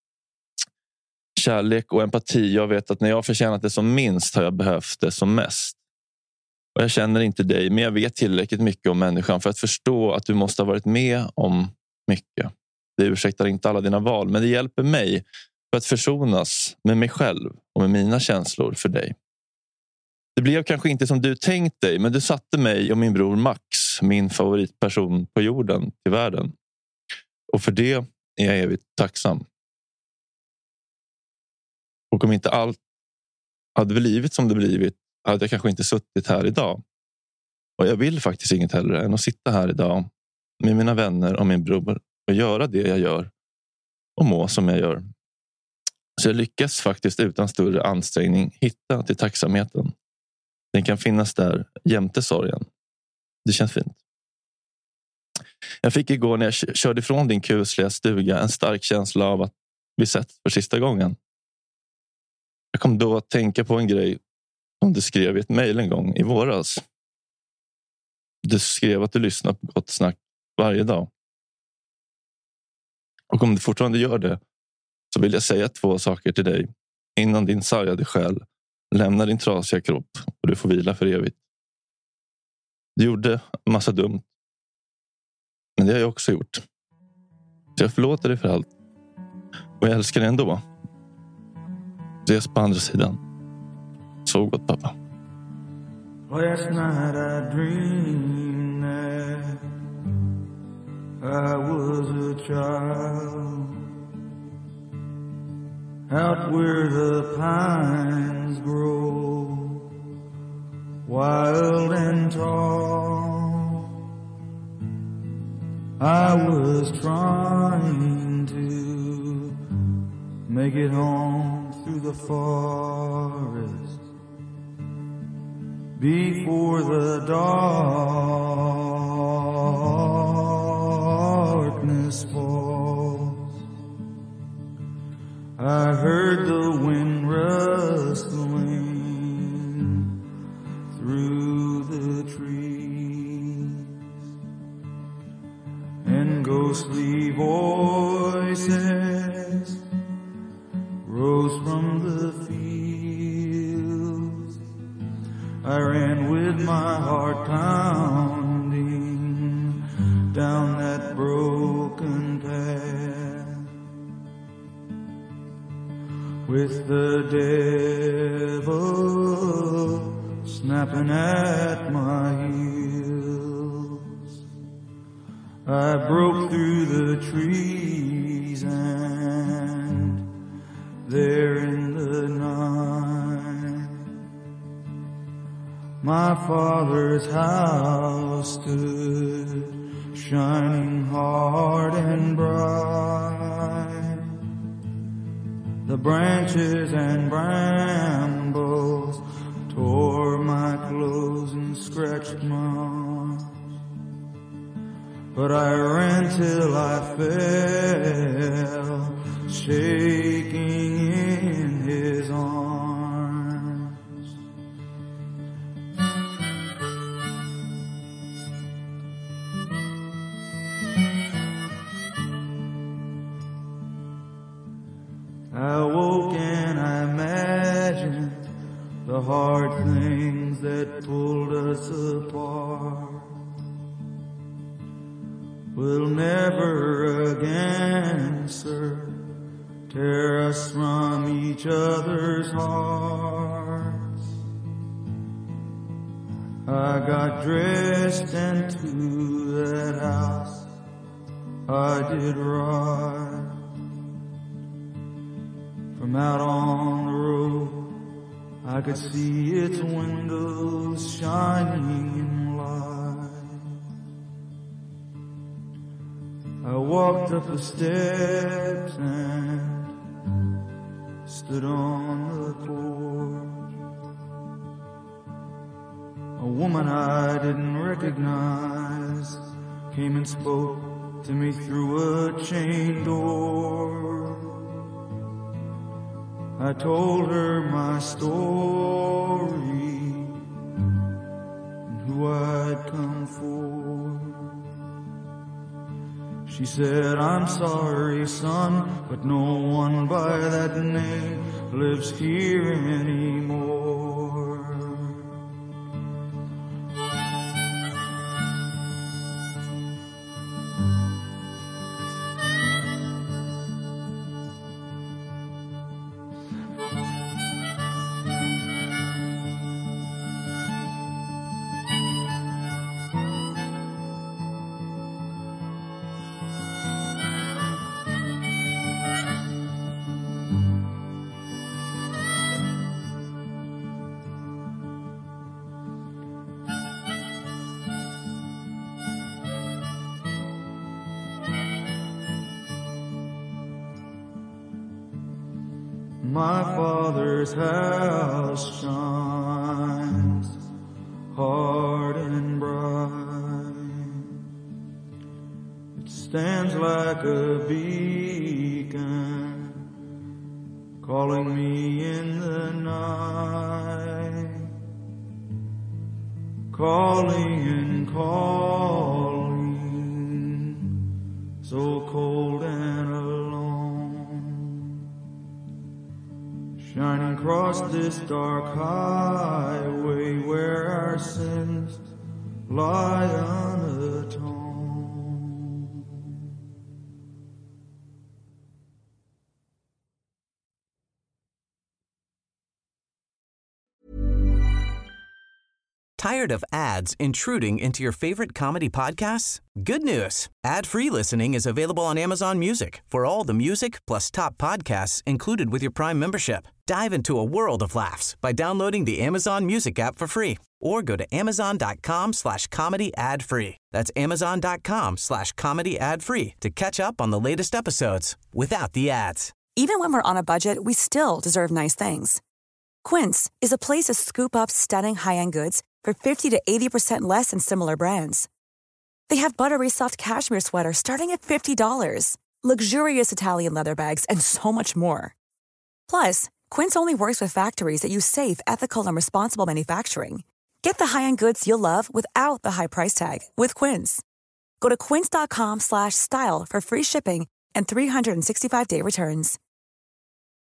Kärlek och empati, jag vet att när jag förtjänat det som minst har jag behövt det som mest. Och jag känner inte dig, men jag vet tillräckligt mycket om människan för att förstå att du måste ha varit med om mycket. Det ursäktar inte alla dina val, men det hjälper mig för att försonas med mig själv och med mina känslor för dig. Det blev kanske inte som du tänkt dig, men du satte mig och min bror Max, min favoritperson på jorden, till världen. Och för det är jag evigt tacksam. Och om inte allt hade blivit som det blivit, hade jag kanske inte suttit här idag. Och jag vill faktiskt inget hellre än att sitta här idag med mina vänner och min bror och göra det jag gör och må som jag gör. Så jag lyckas faktiskt utan större ansträngning hitta till tacksamheten. Den kan finnas där jämte sorgen. Det känns fint. Jag fick igår när jag körde ifrån din kusliga stuga en stark känsla av att vi sett för sista gången. Jag kom då att tänka på en grej som du skrev i ett mejl en gång i våras. Du skrev att du lyssnar på Gott Snack varje dag. Och om du fortfarande gör det, så vill jag säga 2 saker till dig innan din sargade själ lämnar din trasiga kropp och du får vila för evigt. Du gjorde en massa dumt, men det har jag också gjort. Så jag förlåter dig för allt. Och jag älskar dig ändå. Ses på andra sidan. Så gott, pappa. Last night I dreamed that I was a child, out where the pines grow wild and tall. I was trying to make it home through the forest before the darkness falls. I heard the wind rustling through the trees, and ghostly voices rose from the fields. I ran with my heart pounding down that broken path, with the devil snapping at my heels. I broke through the trees, and there in the night, my father's house stood shining hard and bright. The branches and brambles tore my clothes and scratched my arms, but I ran till I fell, shaking in his arms. I woke and I imagined the hard things that pulled us apart will never again, sir, tear us from each other's hearts. I got dressed into that house, I did right. From out on the road, I could see its windows shining in light. I walked up the steps and stood on the porch. A woman I didn't recognize came and spoke to me through a chain door. I told her my story and who I'd come for. She said, I'm sorry, son, but no one by that name lives here anymore. my Father's house shines hard and bright. It stands like a beacon, calling me in the night, calling and calling, so cold and alone, shining across this dark highway where our sins lie unatoned. Tired of ads intruding into your favorite comedy podcasts? Good news. Ad-free listening is available on Amazon Music for all the music plus top podcasts included with your Prime membership. Dive into a world of laughs by downloading the Amazon Music app for free or go to amazon.com/comedy ad-free. That's amazon.com/comedy ad-free to catch up on the latest episodes without the ads. Even when we're on a budget, we still deserve nice things. Quince is a place to scoop up stunning high-end goods for 50 to 80% less than similar brands. They have buttery soft cashmere sweaters starting at $50, luxurious Italian leather bags, and so much more. Plus, Quince only works with factories that use safe, ethical, and responsible manufacturing. Get the high-end goods you'll love without the high price tag with Quince. Go to quince.com/style for free shipping and 365-day returns.